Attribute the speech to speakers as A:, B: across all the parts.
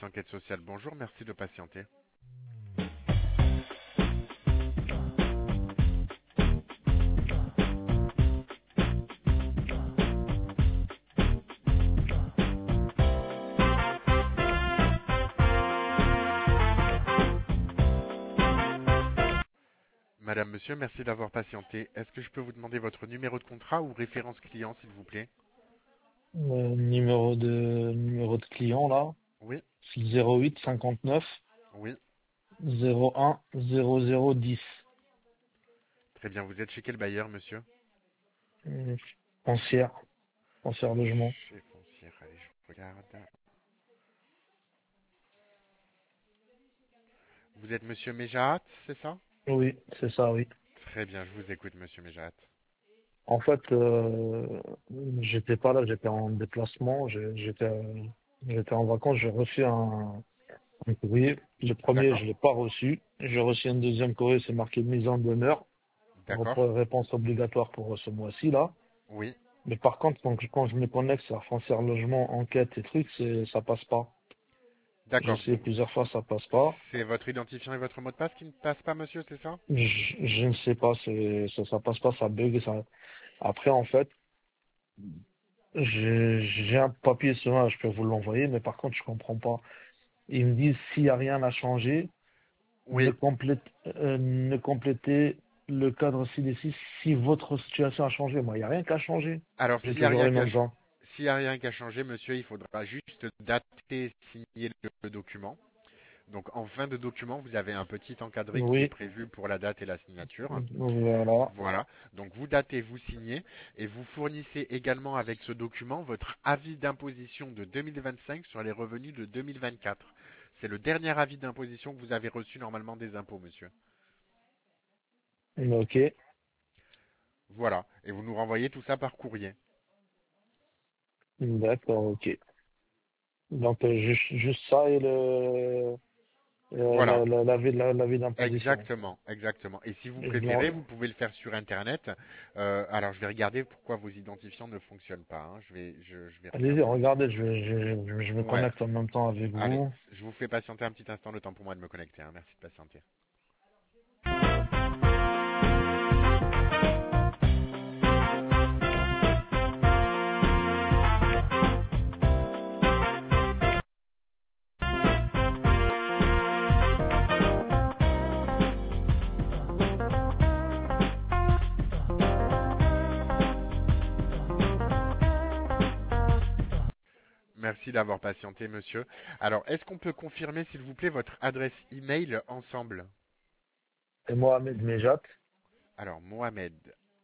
A: service enquête sociale, bonjour, merci de patienter. Madame, monsieur, merci d'avoir patienté. Est-ce que je peux vous demander votre numéro de contrat ou référence client, s'il vous plaît?
B: Numéro de client là,
A: Oui,
B: 08 59
A: oui.
B: 01 0010.
A: Très bien, vous êtes chez quel bailleur, monsieur?
B: Euh, Foncière, foncière logement.
A: Chez Foncière, allez, je regarde. Vous êtes monsieur Méjahat, c'est ça?
B: Oui, c'est ça, oui.
A: Très bien, je vous écoute, monsieur Méjahat.
B: En fait, j'étais pas là, j'étais en déplacement, j'étais en vacances, j'ai reçu un courrier. Le premier,
A: D'accord,
B: je l'ai pas reçu. J'ai reçu un deuxième courrier, c'est marqué mise en demeure,
A: d'accord,
B: réponse obligatoire pour ce mois-ci là.
A: oui.
B: Mais par contre, quand je me connecte sur foncière logement, enquête et trucs, ça passe pas. J'ai
A: D'accord,
B: essayé
A: donc
B: plusieurs fois, ça passe pas.
A: c'est votre identifiant et votre mot de passe qui ne passent pas, monsieur, c'est ça?
B: Je ne sais pas, ça passe pas, ça bug. Ça... Après, en fait, j'ai un papier sur un, je peux vous l'envoyer, mais par contre, je comprends pas. Ils me disent s'il n'y a rien à changer,
A: Oui.
B: ne complétez le cadre ci-dessus si votre situation a changé. Moi, il n'y a rien qu'à changer.
A: Alors,
B: J'ai
A: s'il n'y a
B: toujours
A: rien
B: les
A: qu'à
B: mêmes gens.
A: s'il y a rien qu'à changer, monsieur, il faudra juste dater et signer le document. Donc, en fin de document, vous avez un petit encadré qui est
B: Oui,
A: prévu pour la date et la signature.
B: voilà.
A: Voilà. Donc, vous datez, vous signez et vous fournissez également avec ce document votre avis d'imposition de 2025 sur les revenus de 2024. C'est le dernier avis d'imposition que vous avez reçu normalement des impôts, monsieur.
B: Ok,
A: Voilà. Et vous nous renvoyez tout ça par courrier.
B: d'accord, ok. Donc, juste ça et
A: Voilà.
B: l'avis d'imposition.
A: Exactement, exactement. Et si vous
B: Et je
A: préférez,
B: dois-
A: vous pouvez le faire sur Internet. Alors, je vais regarder pourquoi vos identifiants ne fonctionnent pas, hein. Je vais
B: Allez-y,
A: regarder.
B: regardez, je me
A: Ouais.
B: connecte en même temps avec
A: Allez,
B: vous.
A: je vous fais patienter un petit instant, le temps pour moi de me connecter, hein. Merci de patienter. Merci d'avoir patienté, monsieur. Alors, est-ce qu'on peut confirmer, s'il vous plaît, votre adresse email ensemble?
B: Et Mohamed Mejat,
A: Alors, Mohamed.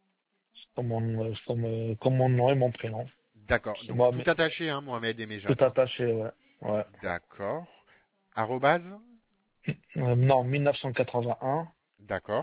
B: comme mon nom et mon prénom.
A: D'accord.
B: C'est
A: Donc, tout
B: Mohamed,
A: attaché, hein, Mohamed et
B: tout
A: Méjat.
B: attaché, ouais. Ouais.
A: D'accord. Arrobase?
B: Non, 1981,
A: D'accord.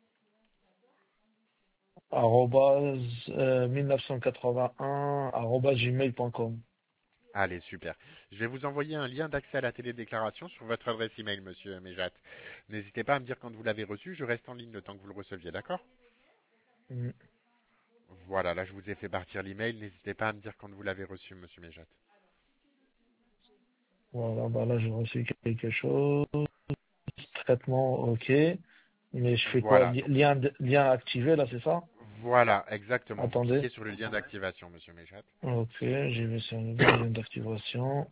B: arrobase, 1981, arrobase gmail.com.
A: Allez, super. Je vais vous envoyer un lien d'accès à la télédéclaration sur votre adresse email, monsieur Méjat. N'hésitez pas à me dire quand vous l'avez reçu, je reste en ligne le temps que vous le receviez, d'accord?
B: Mm.
A: Voilà, là je vous ai fait partir l'email, n'hésitez pas à me dire quand vous l'avez reçu, monsieur Méjat.
B: Voilà, bah là, j'ai reçu quelque chose. Traitement, ok. Mais je fais quoi?
A: Voilà, donc
B: Lien activé, là, c'est ça?
A: voilà, exactement. Vous
B: Attendez.
A: cliquez sur le lien d'activation, monsieur Méjat.
B: Ok, j'y vais sur le lien d'activation.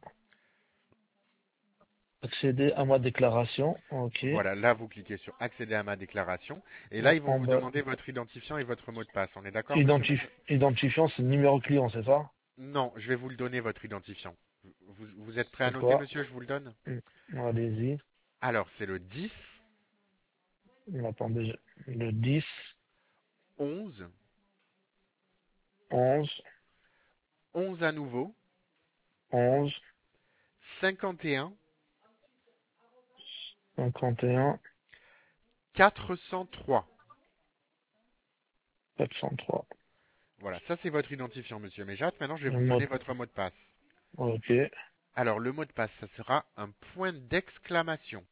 B: Accéder à ma déclaration. Ok.
A: Voilà, là vous cliquez sur accéder à ma déclaration, et là
B: En
A: ils vont
B: en
A: vous
B: bas.
A: demander votre identifiant et votre mot de passe. On est d'accord, monsieur Méjat?
B: Identifiant, c'est le numéro client, c'est ça?
A: Non, je vais vous le donner, votre identifiant. Vous êtes prêt à
B: C'est
A: noter,
B: quoi?
A: monsieur? Je vous le donne.
B: Allez-y.
A: Alors, c'est le 10,
B: Attendez, le 10,
A: 11,
B: 11,
A: 11 à nouveau,
B: 11,
A: 51,
B: 51,
A: 403.
B: 403.
A: Voilà, ça c'est votre identifiant, monsieur Méjat. Maintenant, je vais
B: Le
A: vous
B: mot,
A: donner votre mot de passe.
B: ok.
A: Alors, le mot de passe, ça sera un point d'exclamation.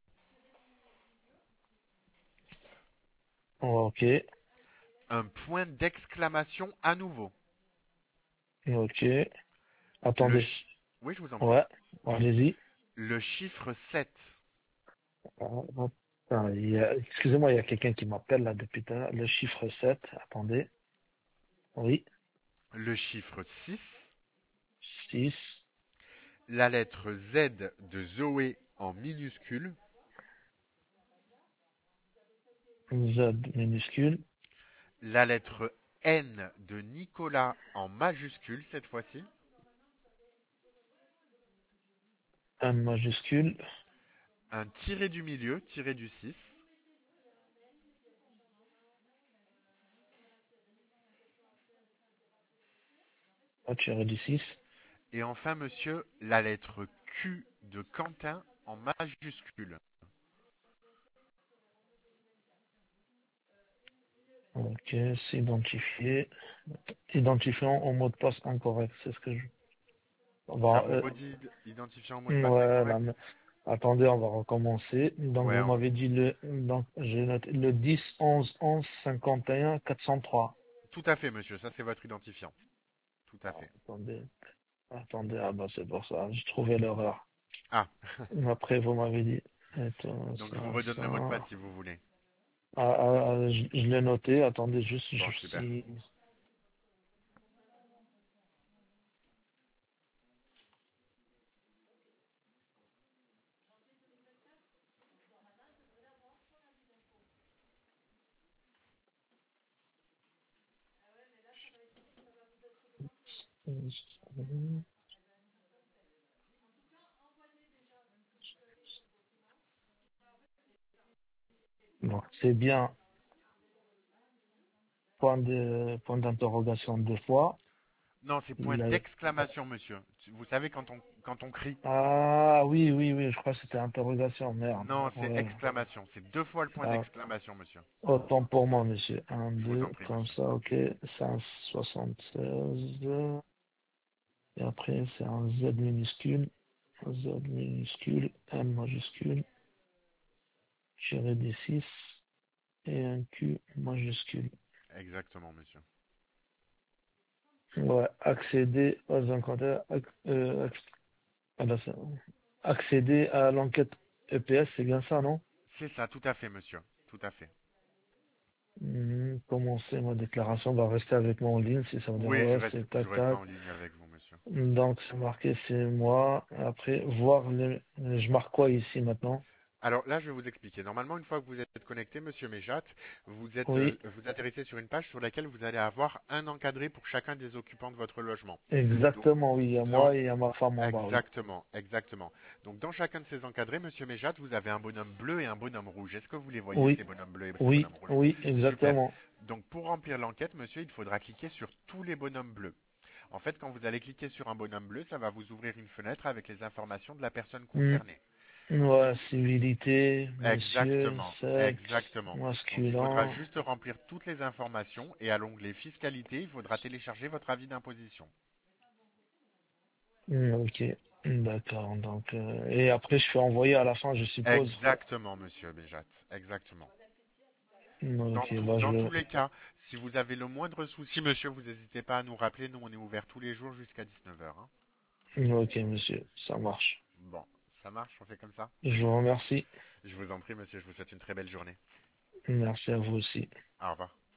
B: Ok.
A: Un point d'exclamation à nouveau.
B: Ok.
A: Le
B: Attendez.
A: ch- Oui, je vous en prie.
B: Ouais. Allez-y.
A: Le chiffre 7.
B: Ah, attends, excusez-moi, il y a quelqu'un qui m'appelle là depuis tout à l'heure. Le chiffre 7. Attendez. Oui,
A: Le chiffre 6.
B: 6.
A: La lettre Z de Zoé en minuscule.
B: Z minuscule.
A: La lettre N de Nicolas en majuscule cette fois-ci.
B: N majuscule.
A: Un tiré du milieu, tiré du 6.
B: A tiré du 6.
A: Et enfin, monsieur, la lettre Q de Quentin en majuscule.
B: Ok, c'est identifié. Identifiant au mot de passe incorrect. C'est ce que je.
A: Ça
B: Bon,
A: vous redit identifiant au mot de passe
B: ouais,
A: incorrect?
B: attendez, on va recommencer. Donc,
A: Ouais,
B: vous m'avez dit donc, j'ai noté le 10, 11, 11, 51, 403.
A: tout à fait, monsieur. Ça, c'est votre identifiant. Tout à
B: Ah,
A: fait.
B: attendez, ah bah c'est pour ça, j'ai trouvé l'erreur.
A: Ah,
B: Après, vous m'avez dit, attends,
A: donc
B: ça,
A: je vous redonne le mot de
B: ça.
A: passe si vous voulez.
B: Je l'ai noté, attendez juste,
A: Bon, super.
B: si. Donc, c'est bien point d'interrogation deux fois.
A: Non, c'est point
B: La-
A: d'exclamation, monsieur. Vous savez quand on crie?
B: Ah oui, oui, oui, je crois que c'était interrogation, merde.
A: Non, c'est
B: Ouais.
A: exclamation. C'est deux fois le point
B: Ah,
A: d'exclamation, monsieur.
B: autant pour moi, monsieur. Un,
A: Je vous en
B: 2,
A: prie,
B: comme
A: monsieur.
B: ça, ok. 576. Et après, c'est un Z minuscule. Un Z minuscule. M majuscule. Tiré des 6. Et un Q majuscule.
A: Exactement, monsieur.
B: Ouais, accéder aux enquêteurs. Ah bah, accéder à l'enquête EPS, c'est bien ça, non?
A: C'est ça, tout à fait, monsieur. Tout à fait.
B: Commencer ma déclaration, va rester avec moi en ligne si ça vous
A: Oui, je
B: dérange,
A: reste,
B: c'est
A: je
B: tac
A: reste
B: tac.
A: en ligne avec vous, monsieur.
B: Donc c'est marqué c'est moi. Après, voir les. Je marque quoi ici maintenant?
A: Alors là, je vais vous expliquer. Normalement, une fois que vous êtes connecté, monsieur Méjat,
B: Oui,
A: vous atterrissez sur une page sur laquelle vous allez avoir un encadré pour chacun des occupants de votre logement. Donc,
B: exactement, oui, il y a
A: dans-
B: moi et il y a ma femme en bas, oui.
A: exactement, exactement. Donc, dans chacun de ces encadrés, monsieur Méjat, vous avez un bonhomme bleu et un bonhomme rouge. Est-ce que vous les voyez,
B: Oui,
A: ces bonhommes bleus et ces
B: oui,
A: bonhommes rouges?
B: oui,
A: Super.
B: exactement.
A: Donc, pour remplir l'enquête, monsieur, il faudra cliquer sur tous les bonhommes bleus. En fait, quand vous allez cliquer sur un bonhomme bleu, ça va vous ouvrir une fenêtre avec les informations de la personne
B: Hmm,
A: concernée.
B: ouais, civilité, monsieur,
A: Exactement,
B: sexe,
A: exactement. Donc il faudra
B: masculin.
A: juste remplir toutes les informations et à l'onglet fiscalité, il faudra télécharger votre avis d'imposition.
B: Ok, d'accord. Donc, et après, je fais envoyer à la fin, je suppose.
A: Exactement, monsieur Béjat, exactement.
B: Ok, bah
A: Dans tous les cas, si vous avez le moindre souci, monsieur, vous n'hésitez pas à nous rappeler. Nous, on est ouvert tous les jours jusqu'à 19 heures.
B: ok, monsieur, ça marche.
A: Bon, ça marche, on fait comme ça.
B: Je vous remercie.
A: Je vous en prie, monsieur, je vous souhaite une très belle journée.
B: Merci à vous aussi.
A: Au revoir.